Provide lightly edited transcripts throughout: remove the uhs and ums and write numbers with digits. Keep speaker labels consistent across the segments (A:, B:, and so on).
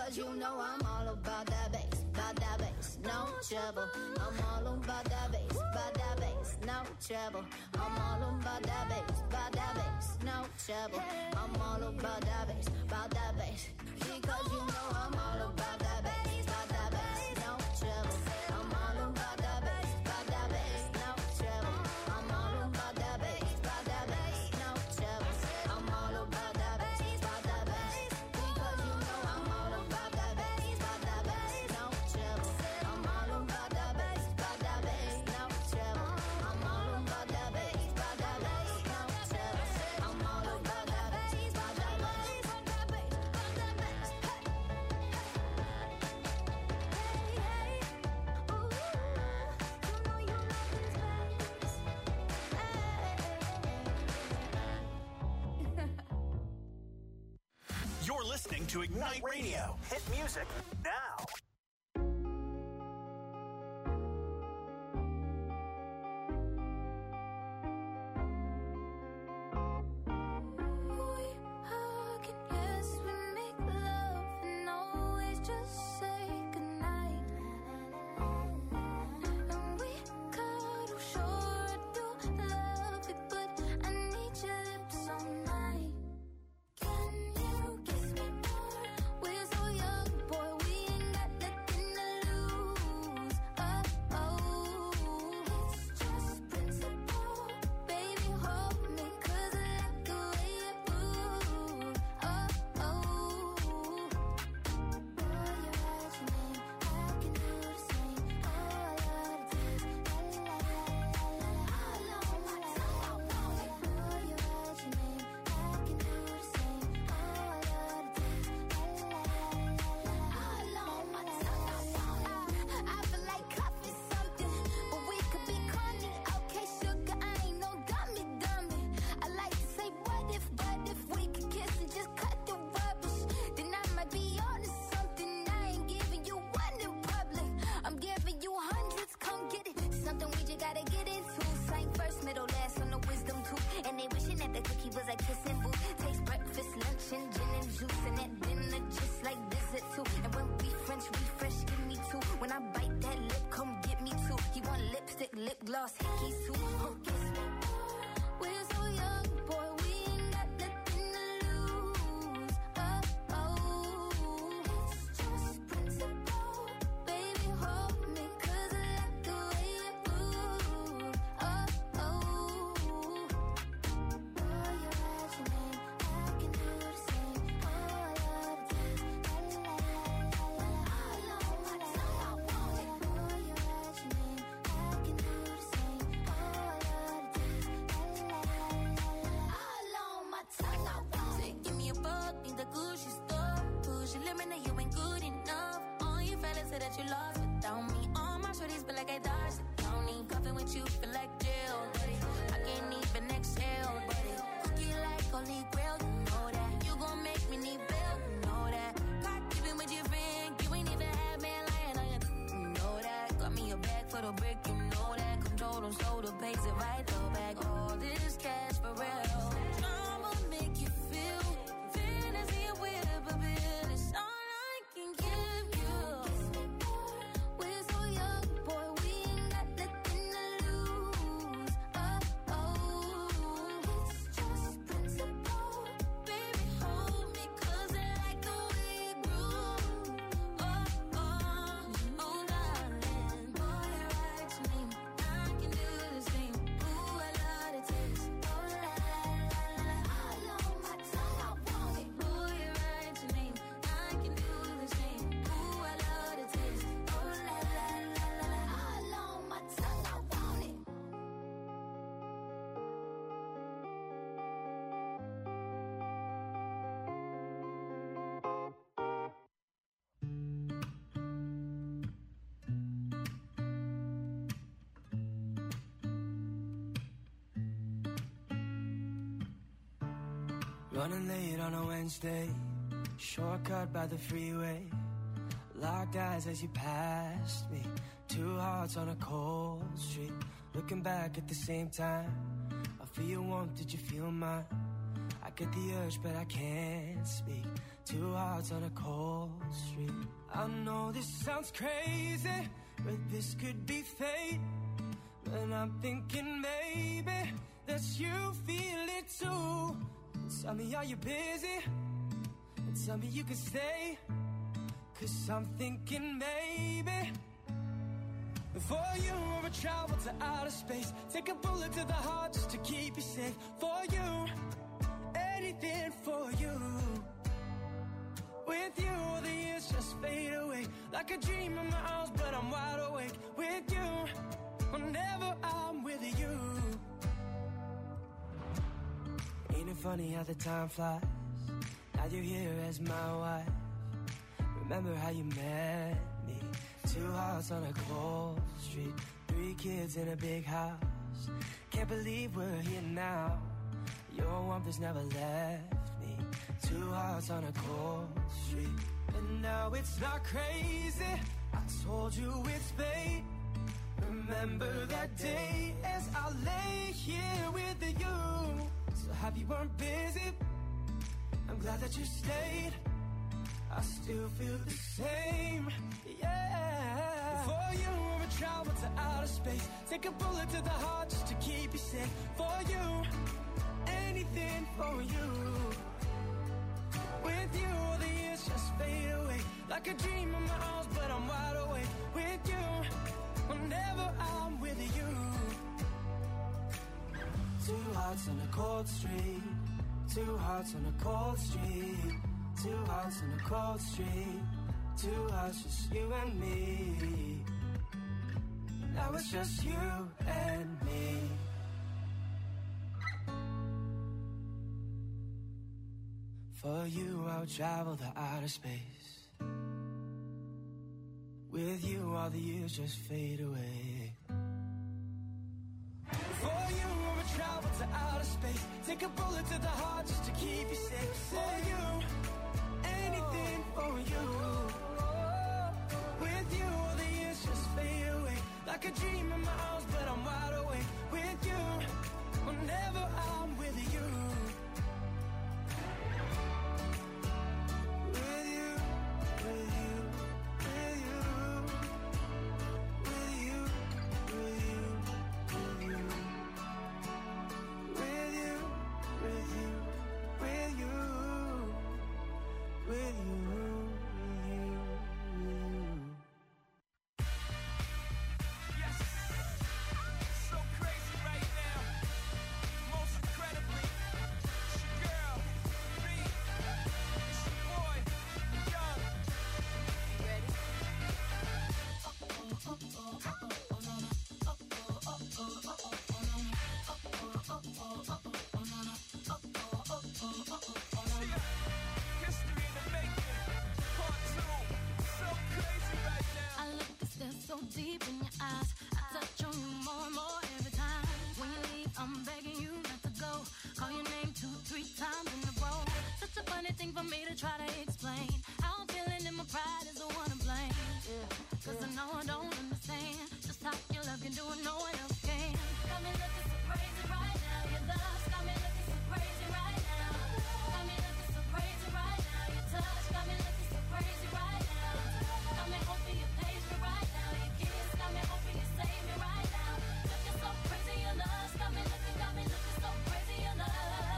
A: Because you know I'm all about that bass, no trouble. I'm all about that bass, no trouble. I'm all about that bass, no trouble. I'm all about that bass, because you know I'm all about that bass, no trouble. I'm all about that bass, no trouble. I'm all about that bass, no trouble. I'm all about that bass, because you know I'm all about that bass, no trouble. I'm all about that bass, no trouble. I'm all about that bass, no trouble. I'm all about that bass,
B: You're listening to Ignite Radio. Hit music now.
C: Running late on a Wednesday, shortcut by the freeway. Locked eyes as you passed me, two hearts on a cold street. Looking back at the same time, I feel your warmth, did you feel mine? I I get the urge, but I can't speak. Two hearts on a cold street. I know this sounds crazy, but this could be fate. And I'm thinking maybe that you feel it too. Tell me, are you busy? And tell me you can stay. 'Cause I'm thinking maybe for you I would travel to outer space. Take a bullet to the heart just to keep you safe. For you, anything for you. With you, all the years just fade away. Like a dream in my arms, but I'm wide awake. With you, whenever I'm with you. Ain't it funny how the time flies? Now you're here as my wife. Remember how you met me? Two hearts on a cold street. 3 kids in a big house. Can't believe we're here now. Your warmth has never left me. Two hearts on a cold street. And now it's not crazy. I told you it's fate. Remember that day as I lay here with you. So happy you weren't busy. I'm glad that you stayed. I still feel the same, yeah. For you, I would travel to outer space. Take a bullet to the heart just to keep you safe. For you, anything for you. With you, all the years just fade away. Like a dream in my arms, but I'm wide awake. With you, whenever I'm with you. Two hearts on a cold street. Two hearts on a cold street. Two hearts on a cold street. Two hearts, just you and me. Now it's just you and me. For you, I'll travel to outer space. With you, all the years just fade away. For you, I would travel to outer space. Take a bullet to the heart just to keep you safe. For you, anything for you. With you, all the years just fade away. Like a dream in my arms, but I'm wide awake. With you, whenever I'm with you. With you, with you, with you. With you, with you, with you. With you, with you, with you. With you,
D: Yes, so crazy right now. Most incredibly, it's your girl, B. It's your boy, Young. You ready? History in the making, part 2. So crazy right now.
A: I look and stare so deep in your eyes. I touch on you more and more every time. When you leave, I'm begging you not to go. Call your name 2-3 times in a row. Such a funny thing for me to try to explain. How I'm feeling and my pride is the one to blame. Cause I know I don't understand just how your love can do it, no one else can. Got me looking so crazy right now. Your love got me looking so crazy right now. Got me looking so crazy right now. Your touch got me looking so crazy right now. Got me hoping you page me right now. Your kiss got me hoping you save me right now. Looking so crazy, your love got me looking so crazy, your love.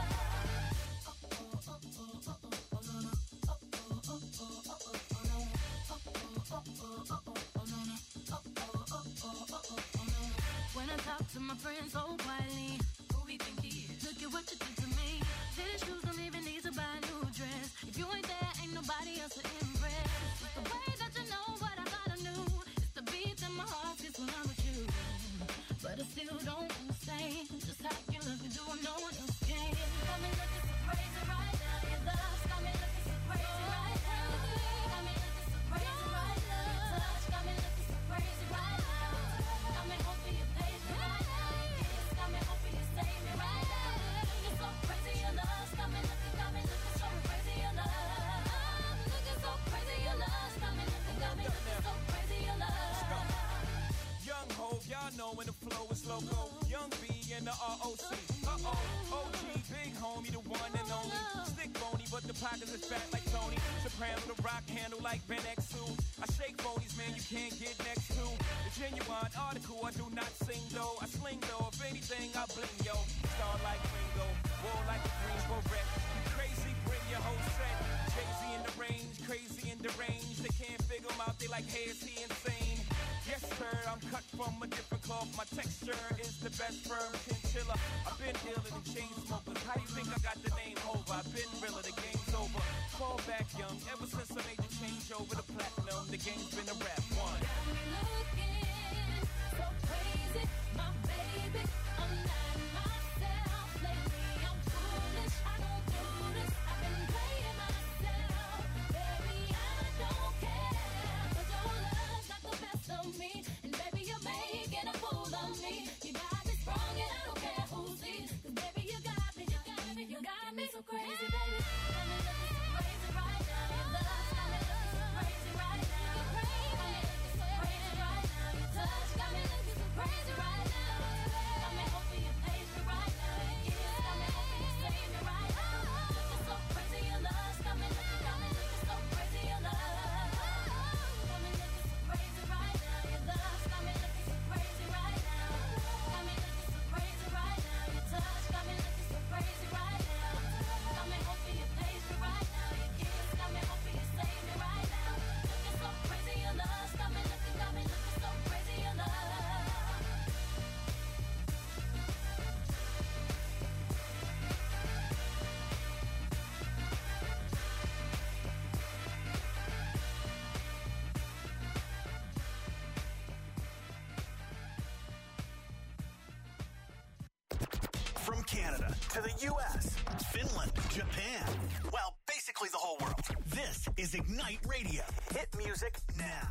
A: When I talk to my friends so quietly, who we think he is? Look at what you did to me. These shoes don't even need to buy a new dress. If you ain't there, ain't nobody else to impress. It's the way that you know what I thought I knew. It's the beat that my heart gets when I'm with you. But I still don't understand just how you look and do what no one else can. Got me looking so crazy right now. Your love got me looking so crazy right now. Got me looking so crazy right now. Your touch got me looking so crazy right now. Got me hoping you page me right now. Your kiss got me hoping you save me right now. Looking so crazy, your love got me looking so crazy, your love. Looking so crazy, your love got me looking so crazy, your love.
D: Young Hov, y'all know when the flow is loco. Young B and the ROC. OG, big homie, the one and only. cause it's fat like Tony. Soprano, the rock handle like Ben X2. I shake phonies, man, you can't get next to. The genuine article, I do not sing though. I sling though, if anything, I bling yo. Star like Ringo, war like a green beret. Crazy, bring your whole set. Crazy in the range, crazy in the range. They can't figure him out, they like, hey, is he insane? Yes, sir, I'm cut from a different cloth. My texture is the best firm chinchilla. I've been iller than chain smokers. How you think I got the name over? I've been realer, the game's over. Fall back young, ever since I made the change over to platinum. The game's been a rap one.
A: Got me looking so crazy, my baby. I'm not myself lately. I'm foolish, I don't do this. I've been playing myself, baby. I don't care, 'cause your love's not the best of me, and baby you're making a fool of me. You got me sprung and I don't care who sees, 'cause baby you got me so crazy, baby. Got me looking so crazy right now. Your love's got me looking so crazy right now. Your touch got me looking so crazy right now. Got me hoping you page me right now. Your kiss got me hoping you save me right now. Looking so crazy, your love's got me looking so crazy, your love. Got me looking so crazy right now. Your love's got me looking so crazy right now. Got me looking so crazy right now. Your touch got me looking so crazy right now. Got me hoping you page me right now. Your kiss got me hoping you save me right now. Looking so crazy, your love's got me looking so crazy, your love.
B: From Canada to the U.S., Finland, Japan, well, basically the whole world. This is Ignite Radio. Hit music now.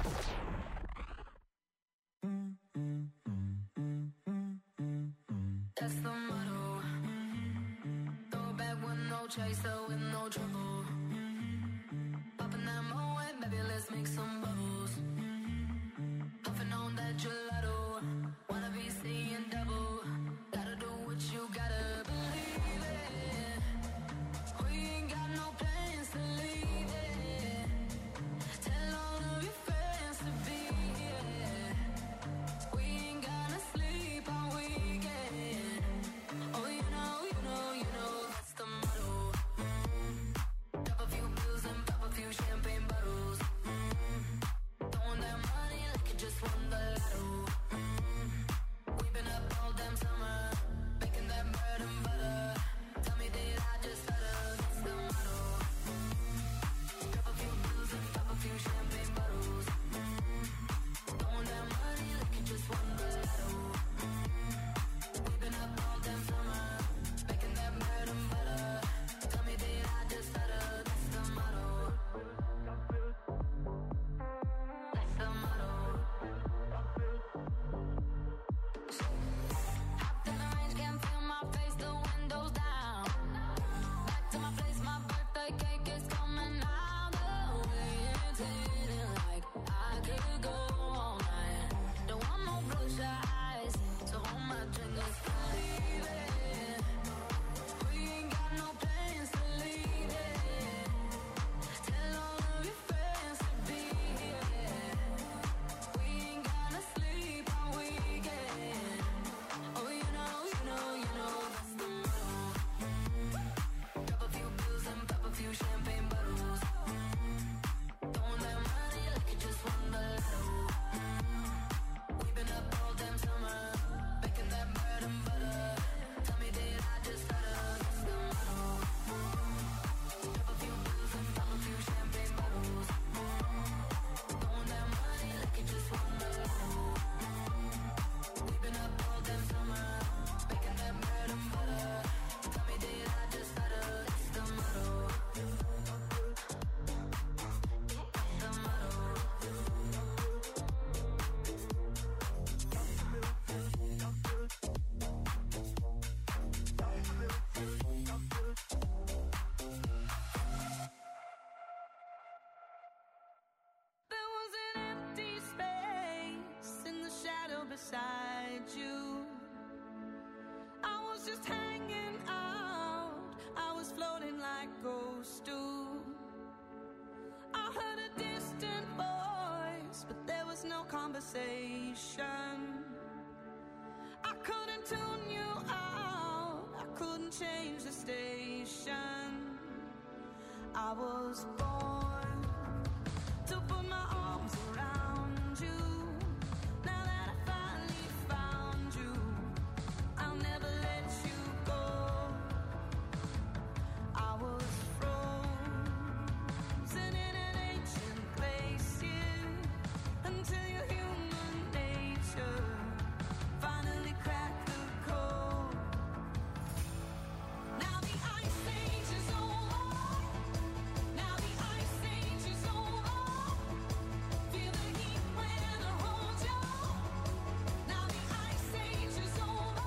A: That's the motto. Throw back with no chaser, with no trouble. Popping that Moet, baby, let's make some bubbles. Puffing on that gelato. Wanna be seeing double. Gotta do what you gotta believe it. We ain't got no plans to leave it. Tell all of your friends to be here. We ain't gonna sleep all weekend. Oh, you know, that's the motto. Drop a few pills and pop a few champagne bottles. Throwing that money like you just won the lotto. We've been up all damn summer, making that bread and butter. Tell me, did I just stutter? That's the motto. Drop a few pills and pop a few champagne bottles. Throwing that money like you just won the lotto. We've been up all damn summer, making that bread and butter. Tell me, did I just stutter? That's the motto. That's the motto. Hopped in the range, can't feel my face, the windows down. Back to my place, my birthday cake is coming out. The way it's hitting like I could go all night. Don't want no bloodshot eyes, so hold my drink, let's leave it. We ain't got no plans to leave it. Tell all of your friends to be here. We ain't gonna sleep all weekend. Oh, you know, that's the motto. Drop a few pills and pop a few champagne bottles. Throwing that money like you just won the lotto. We've been up all damn summer, making that bread and butter. Tell me, did I just stutter? That's the motto. Drop a few pills and pop a few champagne bottles. Throwing that money like you just won the lotto. We've been up all damn summer, making that bread and butter. Tell me, did I just stutter? That's the motto. That's the motto.
E: There was an empty space in the shadow beside you. I was just hanging out. I was floating like ghosts do. was no conversation. I couldn't tune you out, I couldn't change the station. I was born to put my arms around you. Now that I finally found you, I'll never let you go. I was frozen in an ancient place, yeah, until your human nature finally cracked the code. Now the ice age is over. Now the ice age is over. Feel the heat when I hold you. Now the ice age is over.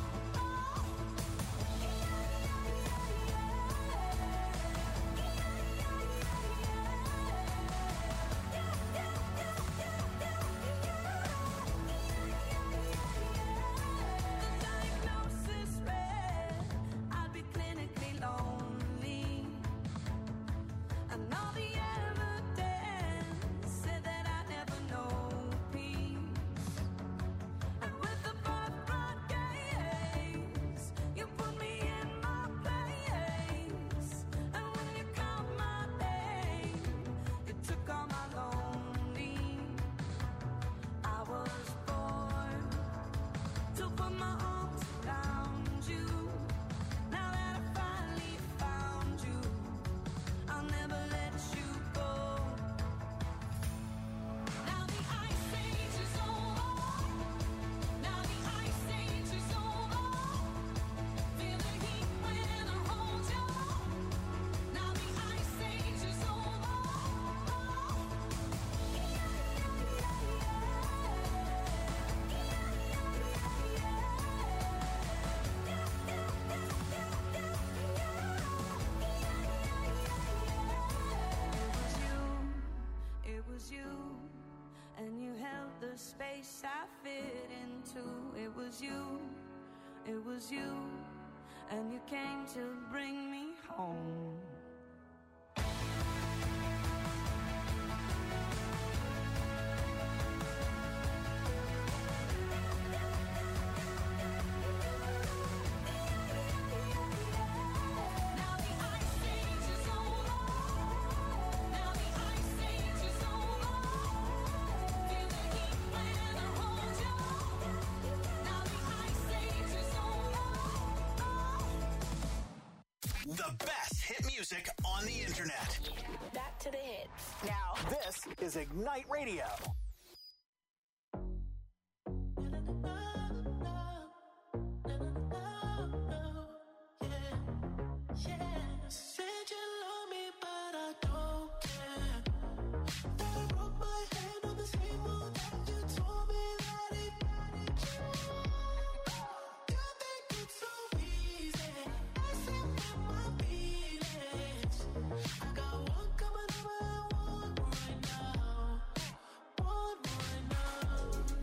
E: The diagnosis read I'd be clinically lonely, and all the evidence said that I'd never know peace. And with the birthright gaze, you put me in my place. And when you count my name, you took all my lonely. I was born to put my arms around you. Now that I finally found you, I'll never let you go. Now the ice age is over. Now the ice age is over. Feel the heat when I hold you. Now the ice age is over. It was you, and you held the space I fit into. It was you, and you came to bring me home. Now the ice age is over. Now the ice age is over. Feel the heat when I hold you. Now the ice age is over.
B: The best hit music on the internet.
F: Back to the hits.
B: Now, this is Ignite Radio.
G: Said you love me, but I don't care. Then I broke my hand on the table that you told me that it. You think it's so easy, messing with my feelings. I got one coming over and one right now. One right now.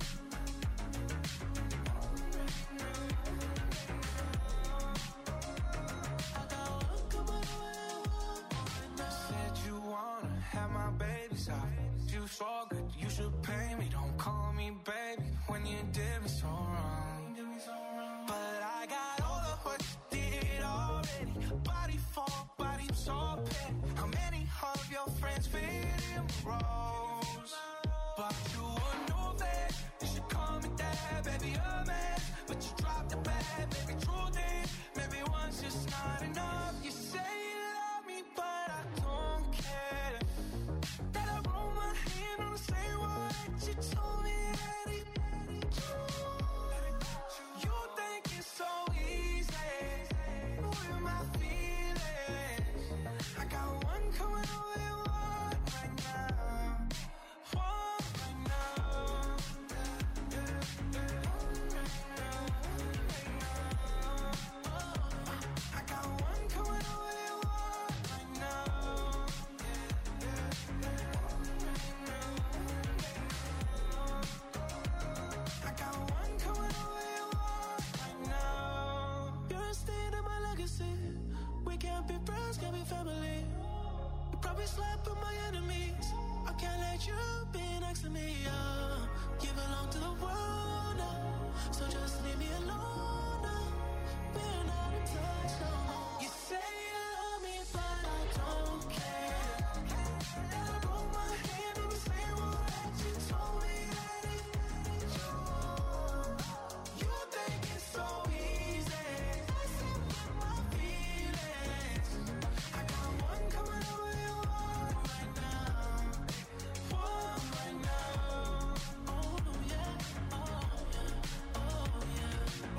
G: I got one coming over and one right now.
C: Said you wanna have my baby side. You so good, you should pay me. Don't call me baby when you did me so wrong. But I got all of what you did already. Body for body, so petty. How many of your friends fit in roles? But you would know that you should call me dad, baby, a man. But you dropped the bag, baby, true thing. Maybe once just not enough. You say you love me, but I don't care. That I roll my hand on the same wall that you told me that it. You think it's so easy with my feelings. I got one coming over and one right now. One right now. I got one coming over and one right now. I got one coming over and one right now.
G: You're a stain in my legacy. We can't be friends, can't be family. You probably slept with my enemies. I can't let you be next to me, you belong to the world now. So just leave me alone now. We're not in touch no more. You say you love me, but I don't care. And I broke my hand in the same way that you told me that it you. You think it's so easy. Messing with my feelings. I got one coming over your heart right now. One right now. Oh yeah, oh yeah, oh yeah.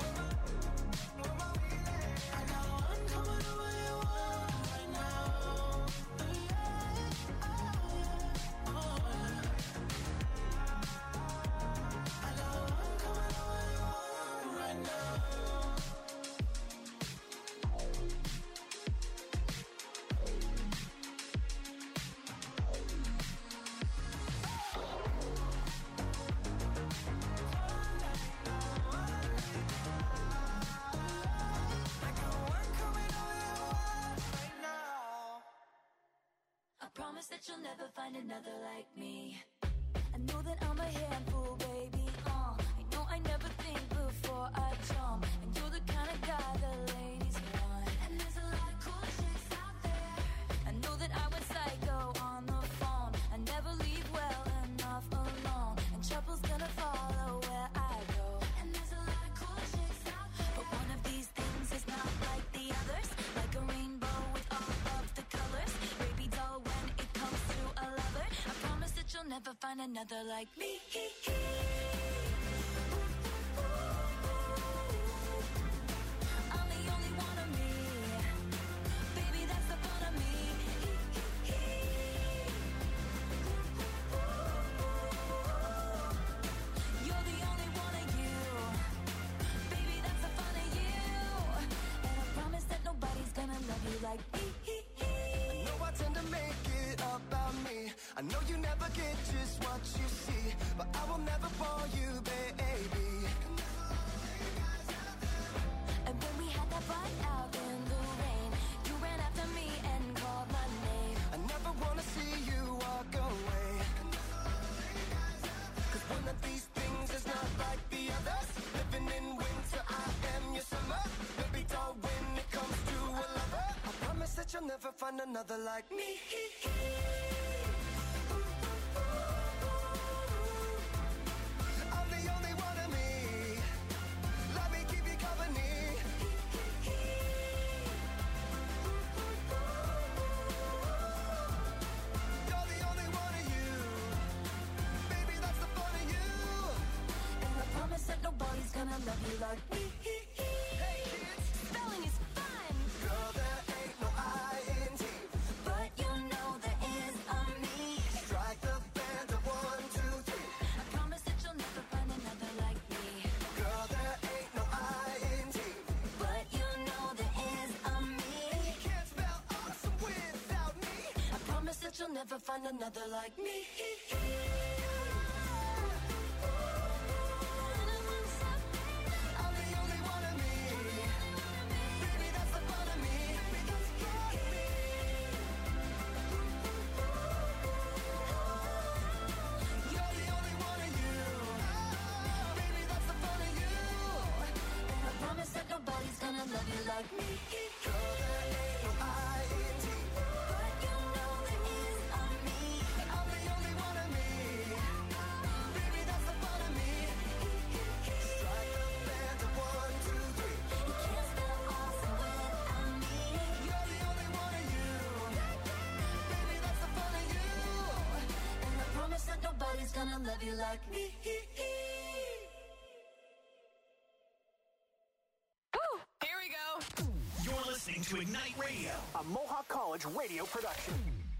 G: I got one coming over your heart right now. Yeah, oh yeah, oh yeah. I got one coming over your heart right now.
E: I promise that you'll never find another like me. I know that I'm a handful, baby. I know I never think before I jump. And you're the kind of guy the ladies want. And there's a lot of cool chicks out there. I know that I went psycho on the phone. I never leave well enough alone. And trouble's gonna follow where I go. And there's a lot of cool chicks out there. But one of these things is not like the others. Like a rainbow with all of the colors. Baby doll, when it comes to a lover, I promise that you'll never find another like me. I'm the only one of me. Baby, that's the fun of me. You're the only one of you. Baby, that's the fun of you. And I promise that nobody's gonna love you like me.
C: I know I tend to make it about me. I know you never get just what you see, but I will never fall you, baby.
E: And when we had that fight out in the rain, you ran after me and called my name.
C: I never wanna see you walk away. Cause one of these things is not like the others. Living in winter, I am your summer. Baby doll, when it comes to a lover, I promise that you'll never find another like me. I'm the only one of me. Let me keep you company. You're the only one of you. Baby, that's the fun of you.
E: And I promise that nobody's gonna love you like me.
C: Hey kids,
E: Spelling is fun,
C: girl, there ain't no I-N-T.
E: but you know there is a me.
C: Strike the band of 1, 2, 3.
E: I promise that you'll never find another like me.
C: Girl, there ain't no I-N-T.
E: But you know there is a me.
C: You can't spell awesome without me.
E: I promise that you'll never find another like me.
C: I'm the only one of me. Baby, that's the fun of me. Because you got me. You're the only one of you. Baby, that's the fun of you.
E: And I promise that nobody's gonna love you like me.
C: Girl, there ain't no I-N-T.
E: But you know there is a me.
C: I'm the only one of me. Baby, that's the fun of me. Strike the band of 1, 2, 3.
E: You can't spell awesome without me.
C: You're the only one of you. Baby, that's the fun of you.
E: And I promise that nobody's gonna love you like me.
F: Here we go.
B: You're listening to Ignite Radio, a Mohawk College radio production.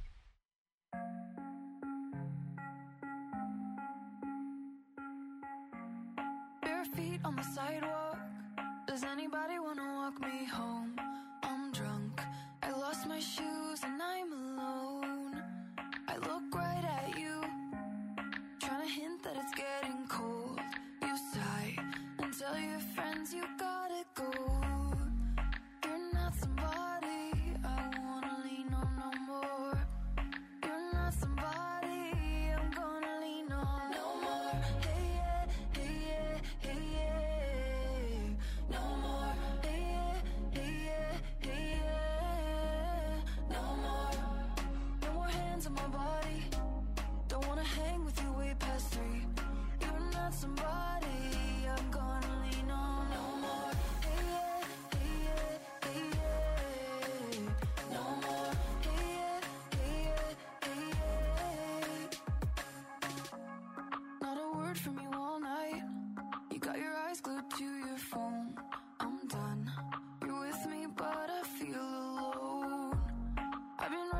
E: Bare feet on the sidewalk. Does anybody wanna walk me home? I'm drunk. I lost my shoes and I'm alone. I look right at you, trying to hint that it's getting cold. You sigh and tell your friends you gotta go. You're not somebody I wanna lean on no more. You're not somebody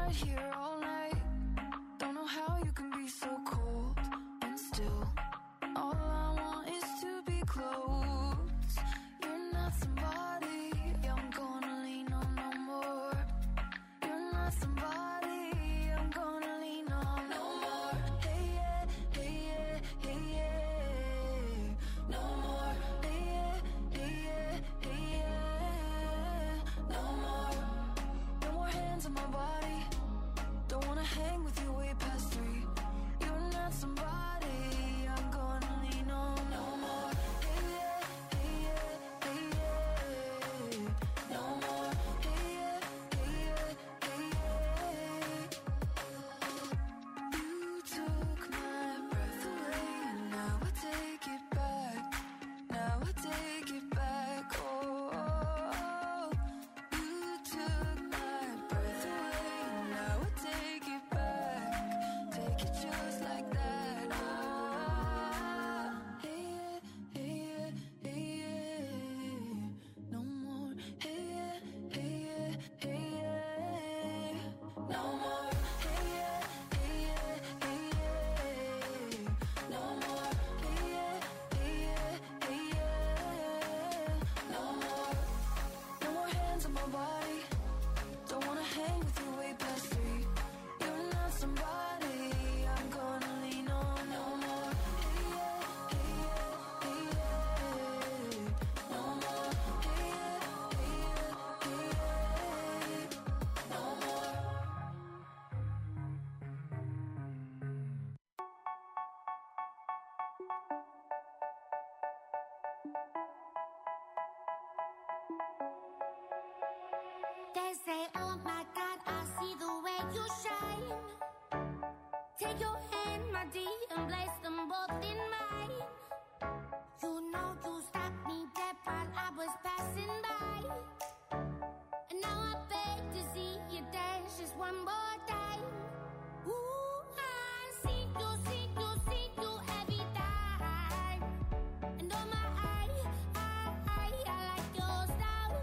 E: right here all night. Don't know how you can be so cold and still. All I want is to be close. You're not somebody I'm gonna lean on no more. You're not somebody I'm gonna lean on no more. Hey yeah, hey yeah, hey yeah. No more. Hey yeah, hey yeah, hey yeah. No more. No more hands on my body. Don't wanna hang with you way past 3. You're not somebody I'm gonna lean on no more. Hey yeah, hey yeah, hey yeah. No more. Hey yeah, hey yeah, hey yeah. You took my breath away and now I take it back. Now I take it back. Oh, you took my breath away and now I take it back. Take it just like that. Ah, hey yeah, hey yeah, hey yeah. No more. Hey yeah, hey yeah, hey yeah. No more. Hey yeah, hey yeah, hey yeah. No more. Hey yeah, hey yeah, hey yeah. No more. No more hands on my body. Don't wanna hang with you way past 3. You're not somebody I'm gonna lean on no more. Hey yeah, hey yeah, hey yeah. No more. Hey yeah, hey yeah, hey yeah. No more.
A: They say, oh my God, I see the way you shine. Take your hand, my dear, and place them both in mine. You know you stopped me dead while I was passing by. And now I beg to see you dance just one more time. Ooh, I see you, see you, see you every time. And oh my, I like your style.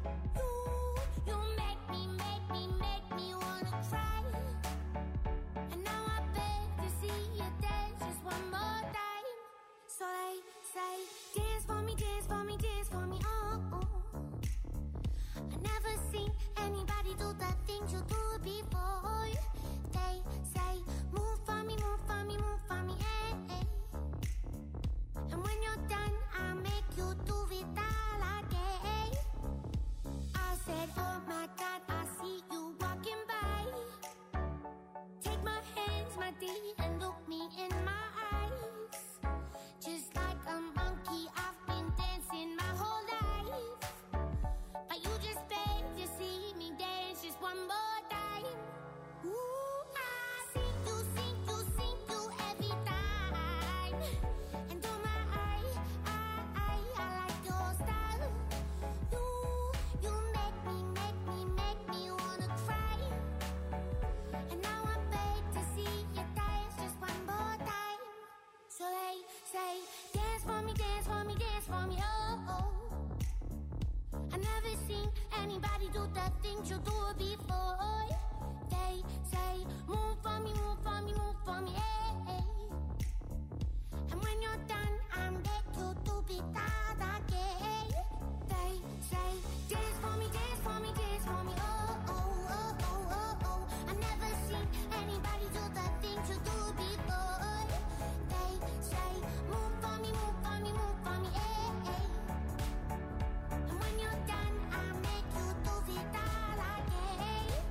A: You make me wanna cry. And now I beg to see you dance just one more time. So they say, dance for me, dance for me, dance for me, oh, oh. I never seen anybody do the things you do before. They say, move for me, move for me, move for me, eh, eh. And when you're done, I'll make you do it all again. I said, oh my God, I see you walking by. Take my hands, my dear, and look me in my eyes. Just like a monkey, I've been dancing my whole life. But you just beg to see me dance just one more time. Ooh, I see you, see you, see you every time. And oh my, I like your style. You make me wanna cry. And now I beg to see you dance just one more time. So they say, dance for me, dance for me, dance for me, oh, oh. I never seen anybody do the things you do before. They say, move for me, move for me, move for me, eh, eh. And when you're done, I'll make you do it all again. They say, dance for me, dance for me, dance for me, oh, oh, oh, oh, oh, oh. I never seen anybody do the things you do before. They say, move for me, move for me, move for me, eh, eh. And when you're done, I'll make you do it all again.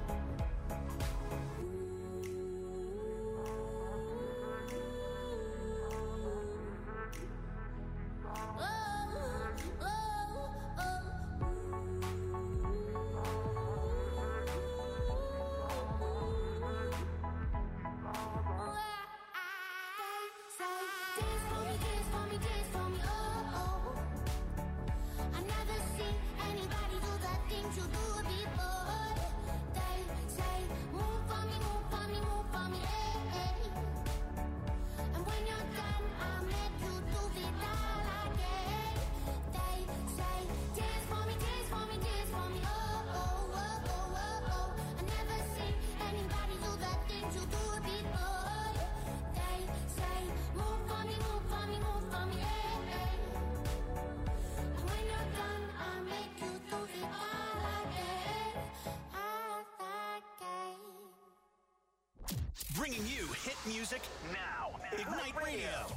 B: Bringing you hit music now. Ignite Radio.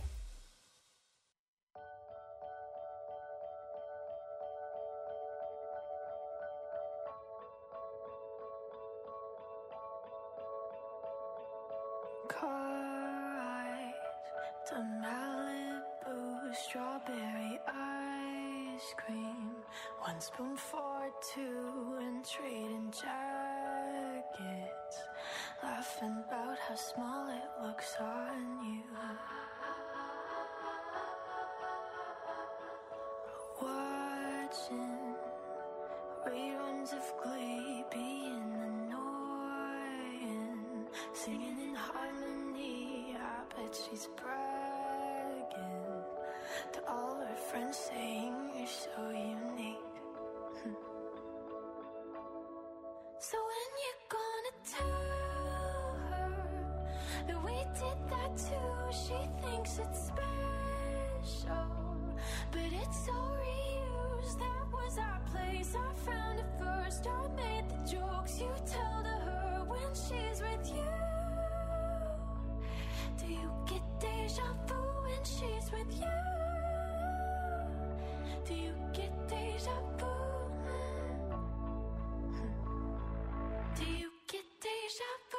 H: Car ride to Malibu, strawberry ice cream. 1 spoon for 2 and trading jackets. Laughing about how small it looks on you. Watching reruns of Glee, being annoying. Singing in harmony, I bet she's bragging to all her friends, saying you're so unique. So when you gonna tell her that we did that too? She thinks it's special, but it's so reused. That was our place, I found it first. I made the jokes you tell to her when she's with you. Do you get deja vu when she's with you? Do you get deja vu? Do you get deja vu?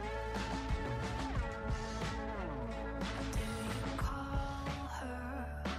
H: Do you call her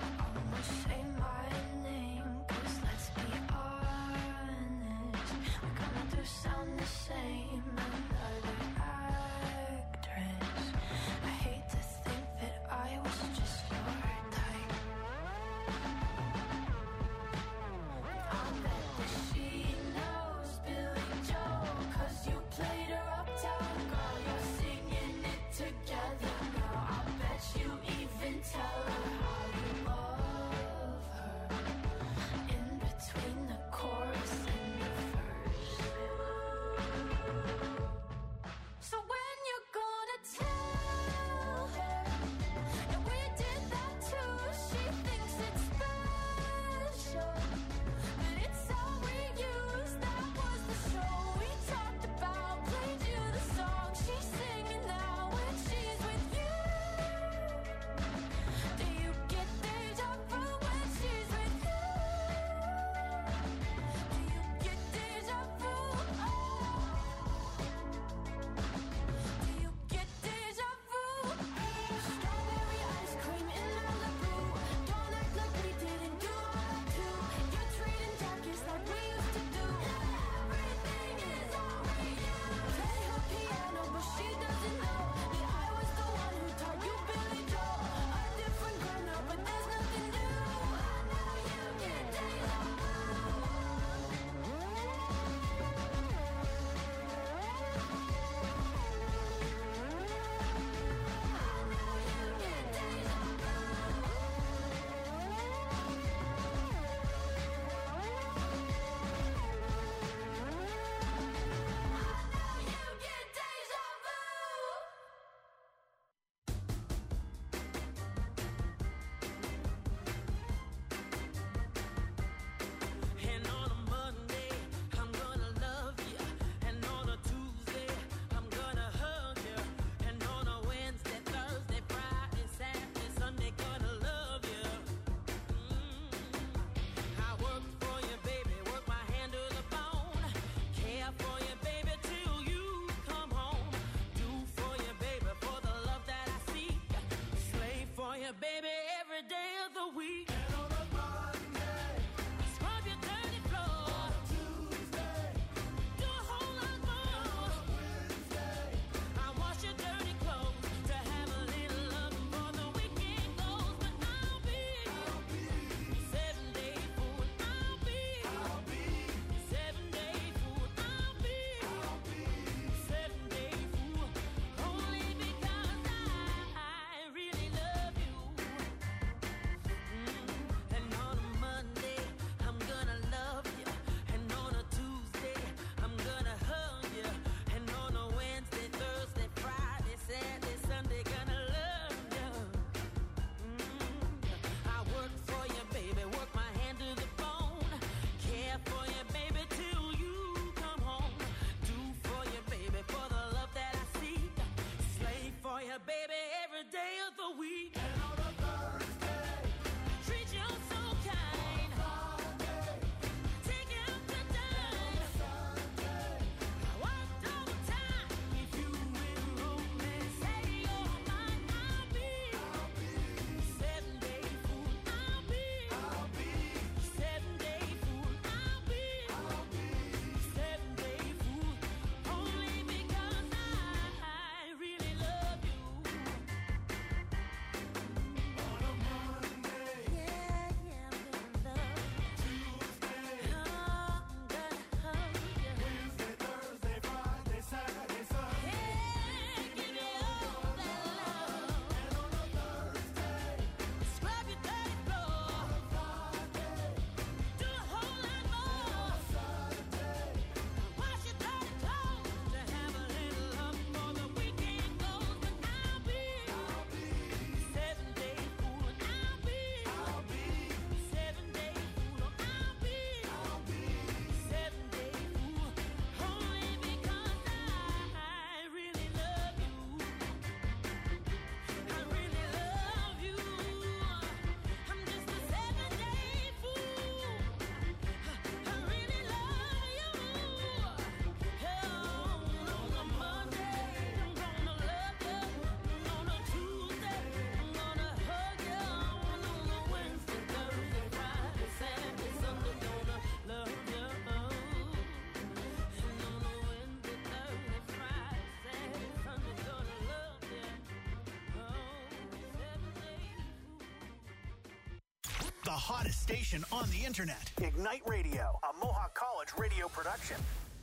B: the hottest station on the internet. Ignite Radio, a Mohawk College radio production.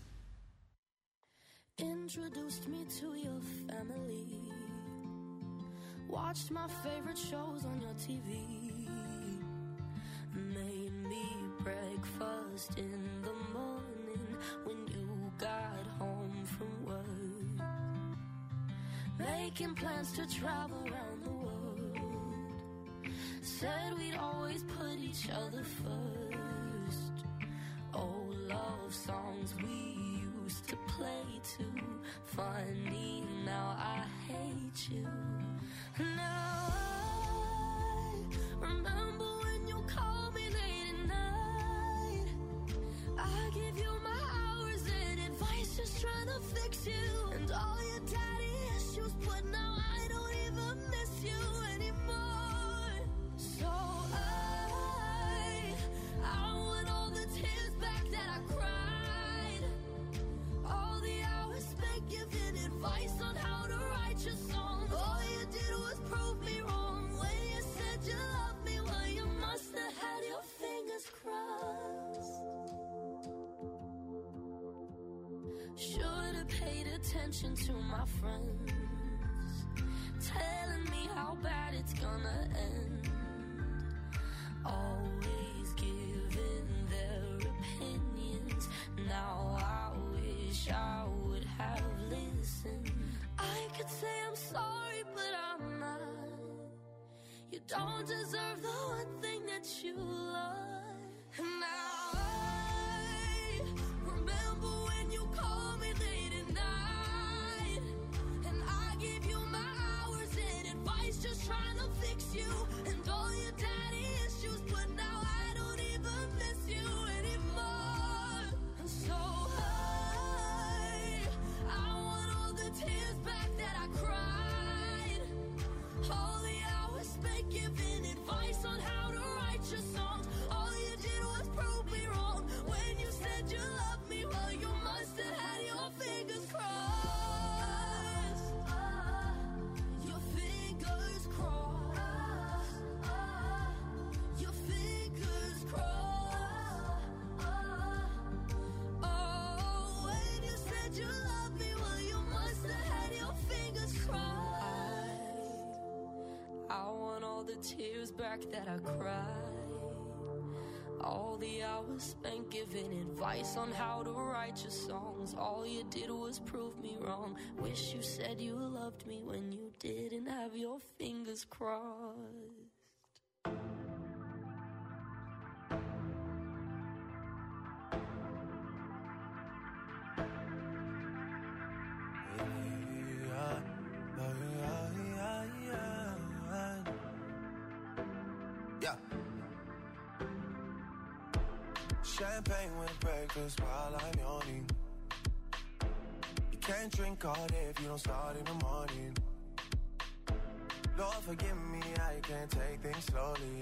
H: Introduced me to your family. Watched my favorite shows on your TV. Made me breakfast in the morning when you got home from work. Making plans to travel around the world. Said we'd always put each other first. Old love songs we used to play too. Funny, now I hate you. Now I remember when you called me late at night. I give you my hours and advice, just trying to fix you. And all your daddy issues, but now I don't even miss you anymore. So I want all the tears back that I cried. All the hours spent giving advice on how to write your songs. All you did was prove me wrong. When you said you loved me, well, you must have had your fingers crossed. Should have paid attention to my friends, telling me how bad it's gonna end. Always giving their opinions. Now I wish I would have listened. I could say I'm sorry, but I'm not. You don't deserve the one thing that you love. And now I remember when you called me late at night. And I gave you my hours and advice, just trying to fix you. And all your daddy issues, but now I don't even miss you anymore. And so I want all the tears back that I cried. All the hours spent giving advice on how to write your songs. All you did was prove me wrong. When you said you loved me, well, you must have had your fingers crossed. Your fingers crossed. Your fingers crossed. Oh, when you said you loved me, well, you must have had your fingers crossed. I want all the tears back that I cried. All the hours spent giving advice on how to write your songs. All you did was prove me wrong. Wish you said you loved me when you didn't have your fingers crossed.
C: Yeah. Champagne with breakfast while I'm yawning. You can't drink all day if you don't start in the morning. Lord, forgive me, I can't take things slowly.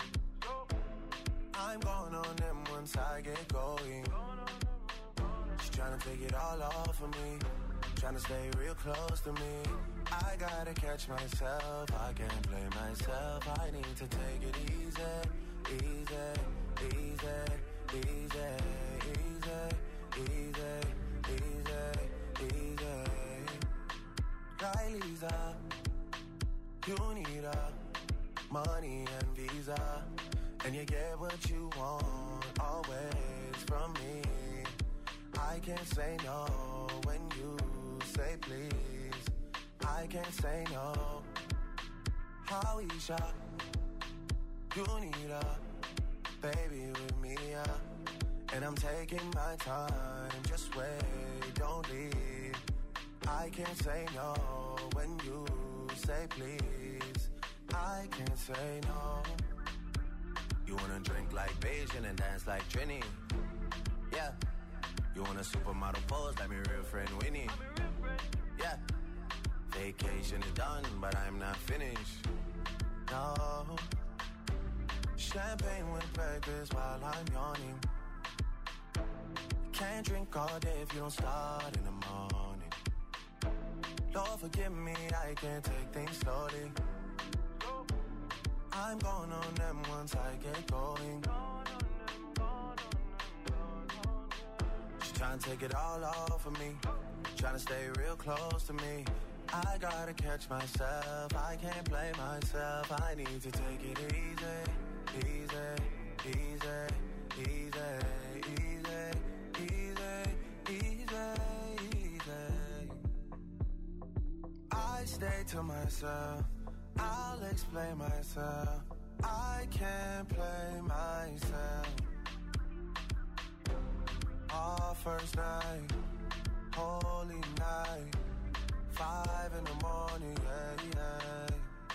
C: I'm going on them once I get going. She's trying to take it all off of me, trying to stay real close to me. I gotta catch myself, I can't blame myself. I need to take it easy, easy, easy, easy, easy, easy, easy, easy. Riley's up, you need money and visa, and you get what you want always from me. I can't say no when you say please. I can't say no. Howisha, you need a baby with me, and I'm taking my time. Just wait, don't leave. I can't say no when you say please. I can't say no. You wanna drink like Beijing and dance like Trini? Yeah. You want a supermodel pose like my real friend Winnie? Yeah. Vacation is done, but I'm not finished. No. Champagne with breakfast while I'm yawning. Can't drink all day if you don't start in the morning. Lord, forgive me, I can't take things slowly. I'm going on them once I get going. trying to take it all off of me, trying to stay real close to me. I gotta catch myself, I can't blame myself. I need to take it easy, easy, easy, easy, easy, easy, easy, easy. I stay to myself, I'll explain myself. I can't play myself. Our first night, holy night, 5 in the morning, yeah.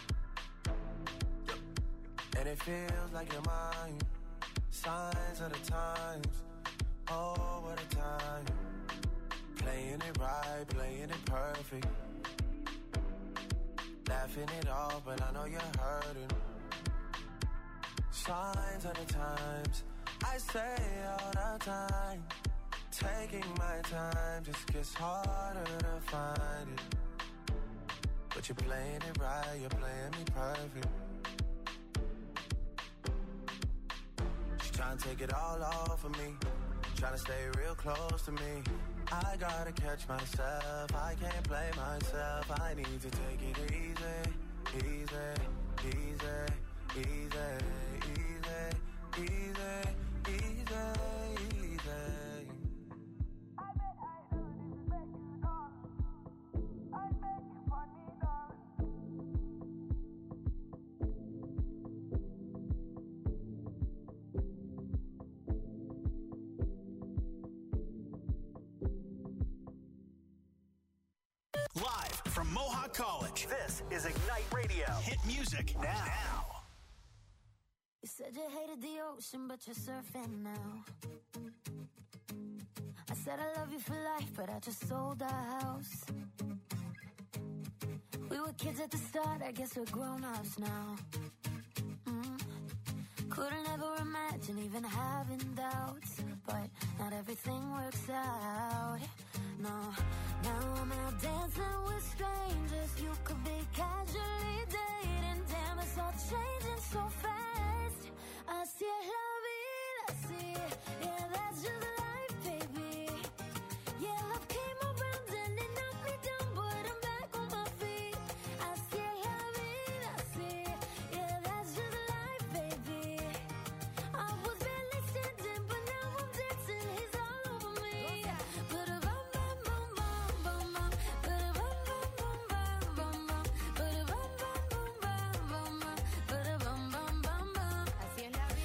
C: And it feels like you're mine. Signs of the times, oh what a time. Playing it right, playing it perfect. Laughing it off, but I know you're hurting. Signs of the times, I say all the time. Taking my time just gets harder to find it. But you're playing it right, you're playing me perfect. She's trying to take it all off of me, trying to stay real close to me. I gotta catch myself, I can't blame myself. I need to take it easy, easy, easy, easy, easy, easy, easy, easy.
B: Live from Mohawk College, this is Ignite Radio. Hit music now.
H: You said you hated the ocean, but you're surfing now. I said I love you for life, but I just sold our house. We were kids at the start, I guess we're grown-ups now. Couldn't ever imagine even having doubts, but not everything works out. No, now I'm out dancing with strangers. You could be casually dating. Damn, it's all changing so fast. Así es la vida, así. Yeah, that's just life, baby. Yeah, love came around and it knocked me down, but I'm back on my feet. Así es la vida, así. Yeah, that's just life, baby. I was barely standing, but now I'm dancing. He's all over me. Ba-da-bum, bum, bum, bum, bum, bum. Ba-da-bum, bum, bum, bum, bum, bum. Ba-da-bum, bum, bum, bum, bum, bum. Ba-da-bum, bum, bum, bum. Así es la vida.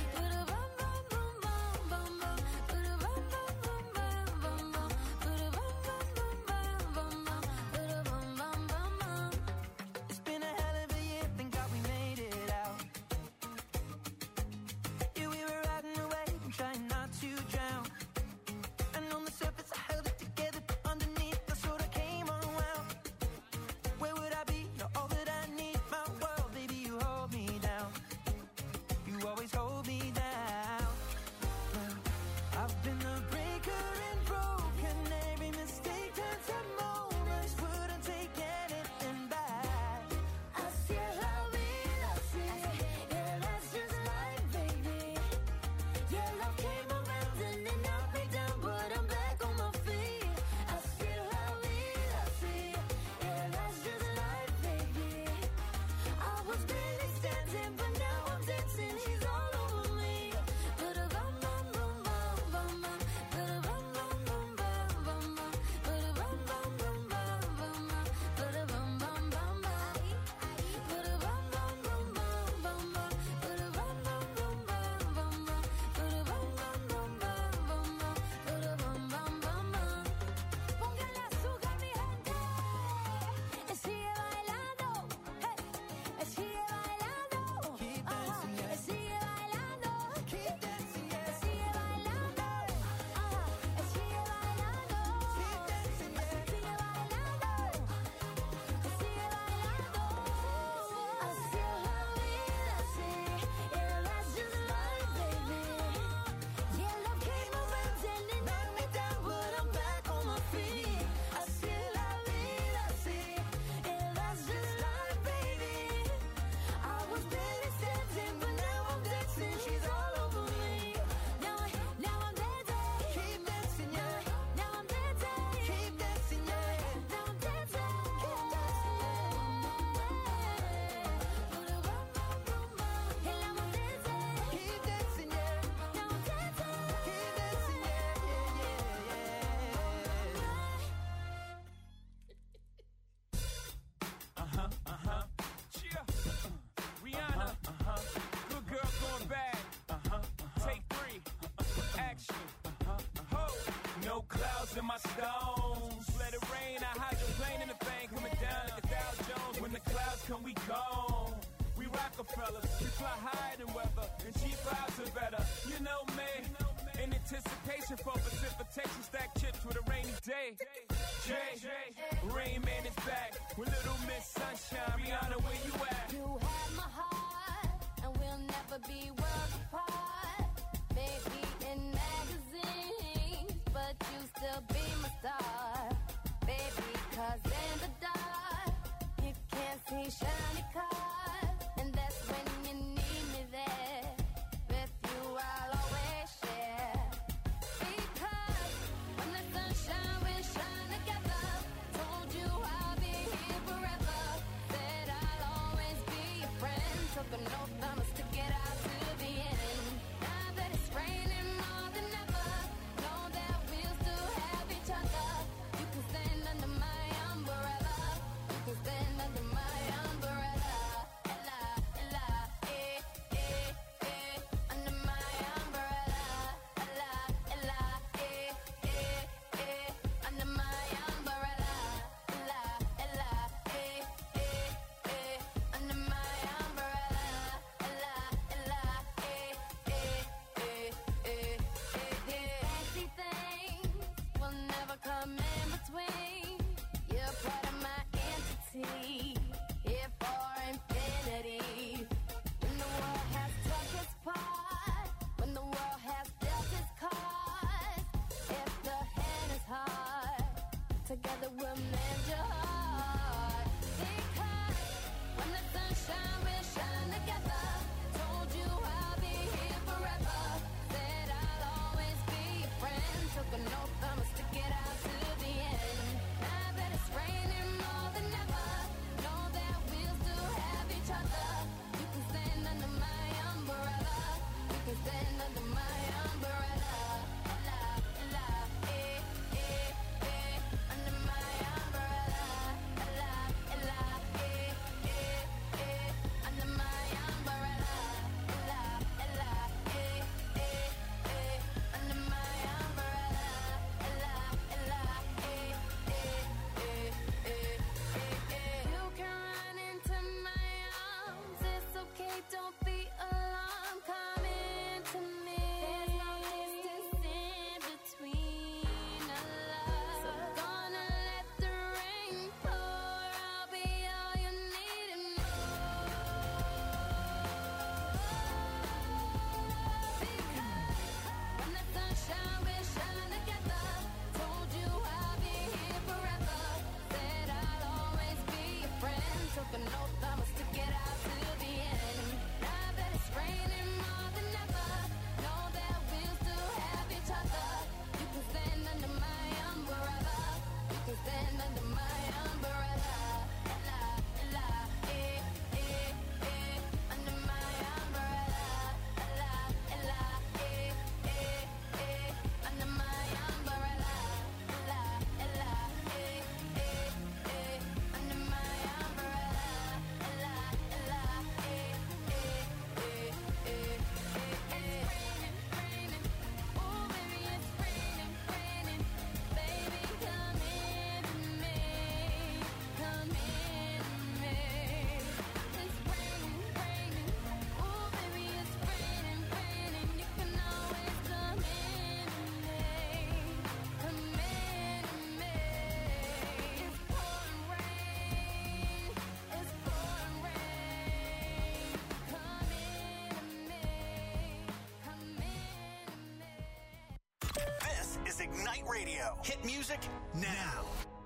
D: anticipation for precipitation, stack chips with a rainy day. Jay, Rain Man is back with Little Miss Sunshine. Rihanna, where you at?
H: You have my heart, and we'll never be worlds apart. Maybe in magazines, but you still be my star. Baby, 'cause in the dark, you can't see shiny cars. And that's when you need me there. With you, I'll always share. Because when the sunshine will shine together, told you I'll be here forever. Said I'll always be your friend. Took an oath, I'ma stick it out to the end. Now that it's raining more than ever, know that we'll still have each other. You can stand under my umbrella. You can stand under my umbrella. Ella, Ella, under my umbrella. Ella, Ella, under my umbrella. Ella, Ella, under my umbrella. Ella, Ella, fancy things will never come in between. You're part of my entity, here for infinity. When the world has took its part, when the world has dealt its cards, if the hand is hard, together we'll mend your heart. Because when the sunshine will shine together, told you I'll be here forever. Said I'll always be your friend. Took an oath, I'ma stick it out to the end. Now that it's raining more than ever, know that we'll still have each other. You can stand under my umbrella. You can stand under my umbrella. Ella, Ella, under my umbrella. Ella, Ella, under my umbrella. Ella, Ella, under my umbrella. Ella, Ella, you can run into my arms. It's okay, don't be alarmed. Come into me. There's no distance in between our love. So gonna let the rain pour. I'll be all you need and more. Because when the sunshine will shine together, told you I'll be here forever. Said I'll always be your friend. Took an oath, I'ma stick it out to the end. Now that it's raining more than ever, know that we'll still have each other. You can stand under my umbrella. You can stand under my umbrella. Ella, Ella, under my umbrella. Ella, Ella, under my umbrella. Ella, Ella, under my umbrella. Ella, Ella, it's raining, oh baby, it's raining. Baby, come into me, come into me. It's raining, oh baby, it's raining. You can always come into me, come into me. It's pouring rain, come into me, come into me.
B: This is Ignite Radio. Hit music now.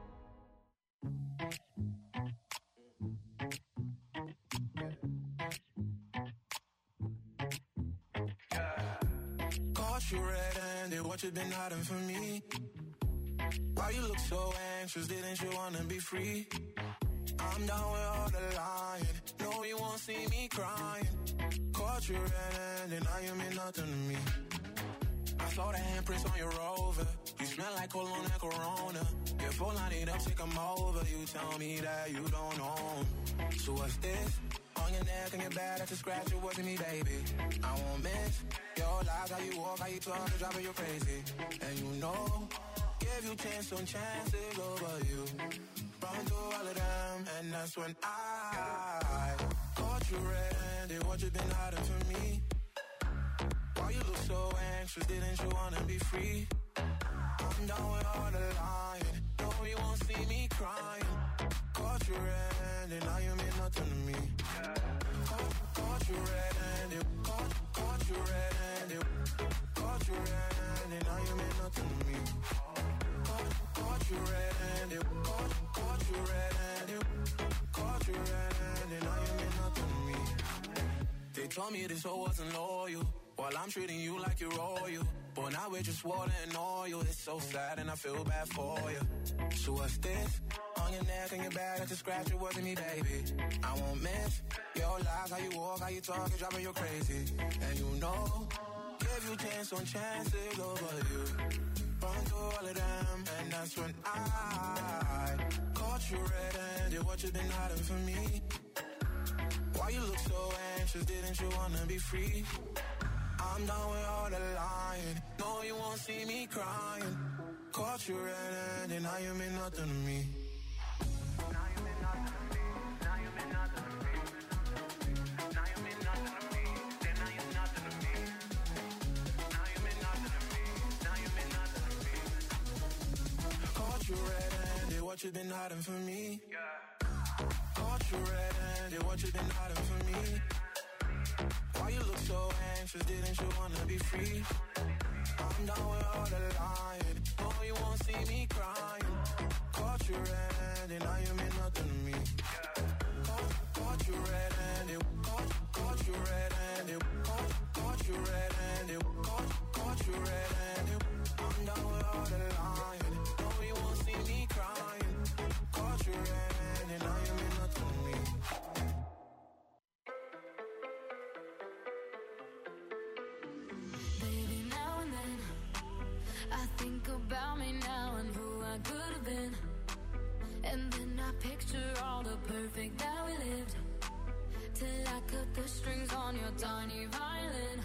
I: Caught you red-handed, what you been hiding from me? Why you look so anxious, didn't you wanna be free? I'm down with all the lying, no you won't see me crying. Caught you red-handed, now you mean nothing to me. I saw the handprints on your Rover, you smell like cologne and Corona. Your phone light up, take 'em over, you tell me that you don't know 'em. So what's this? On your neck and your back, that's a scratch, it wasn't me, baby. I won't miss your lies, how you walk, how you talk, the driver, you're crazy. And you know, give you chance on chances over you. Run through all of them, and that's when I caught you red-handed, what you been hiding from me? Why you look look so anxious, didn't you wanna be free? I'm down with all the lying. No, you won't see me crying. Caught you red-handed, now you mean nothing to me. Caught you red-handed, caught you red-handed. Caught you red-handed, now you mean nothing to me. Caught you red-handed, caught you red-handed. Caught you red-handed, now you mean nothing to me. They told me this hoe wasn't loyal, while I'm treating you like you're royal. But now we're just water and oil. It's so sad and I feel bad for you. So what's this? On your neck and your back, I just scratch it, wasn't me, baby. I won't miss your lies, how you walk, how you talk, it's driving you crazy. And you know, give you chance on chances over you. Run through all of them, and that's when I caught you red-handed. What you been hiding from me? Why you look so anxious? Didn't you wanna be free? I'm done with all the lying. No, you won't see me crying. Caught you red-handed, now you mean nothing to me. Now you mean nothing to me. Now you mean nothing to me. Now you mean nothing to me. Then now you're nothing to me. Now you mean nothing to me. Now you mean nothing to me. Caught you red-handed, what you been hiding from me? Caught you red-handed, what you been hiding from me? Why you look so anxious, didn't you wanna be free? I'm down with all the lying. No, you won't see me crying. Caught you red-handed, now you mean nothing to me. Caught you red-handed, caught you red-handed, caught you red-handed, caught you red-handed. I'm down with all the lying. No, you won't see me crying. Caught you red-handed, now you mean nothing to me.
H: Baby, now and then I think about me now and who I could have been. And then I picture all the perfect that we lived, till I cut the strings on your tiny violin.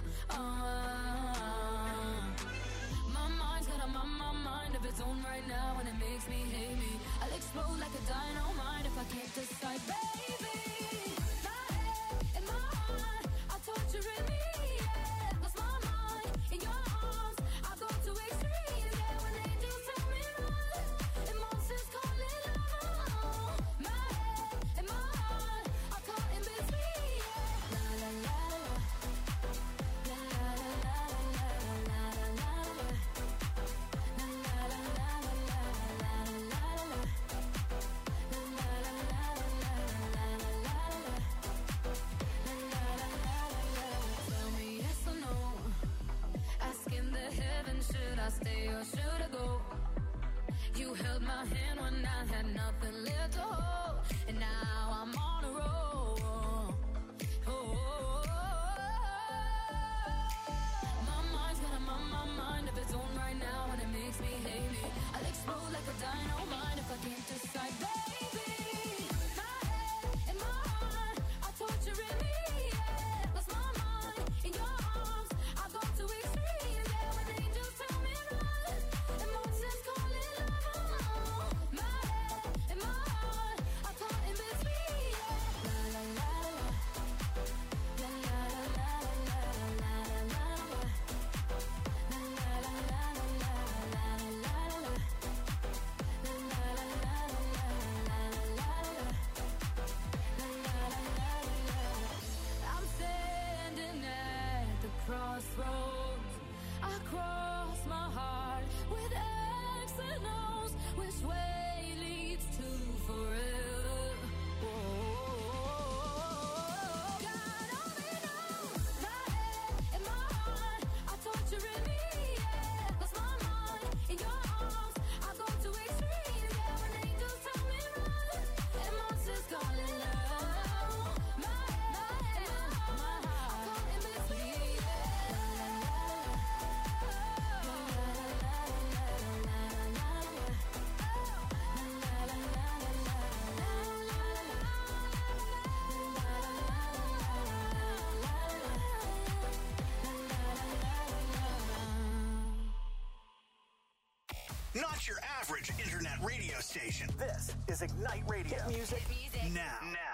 H: My mind's got a mind of its own right now, and it makes me hate me. I'll explode like a dynamite if I can't decide, baby. My head and my heart are torturing me. Yeah, lost my mind in your arms. I go to extremes. Yeah, when angels tell me run, emotions calling love. My head and my heart are caught in between. Yeah, la la la la, la la la la la la la la. Should I stay or should I go? You held my hand when I had nothing left to hold, and now I'm on a roll. My mind's got a mind of its own right now, and it makes me hate me. I'll explode like a dynamite if I can't decide, baby. My head and my heart are torturing me. Yeah, lost my mind in your arms. I go to extremes. Yeah, when angels tell me run, emotions calling love. My head and my heart are caught in between. Yeah, la la la la, la la la la la la la la. I'm standing at the crossroads. I cross my heart with X and O's. Which way leads to forever? God only knows. My head and my heart are torturing me. Yeah, lost my mind in your arms. I go to extremes. Yeah, when angels tell me run, emotions calling love. My head and my heart are caught in between.
B: Not your average internet radio station. This is Ignite Radio. Hit music now.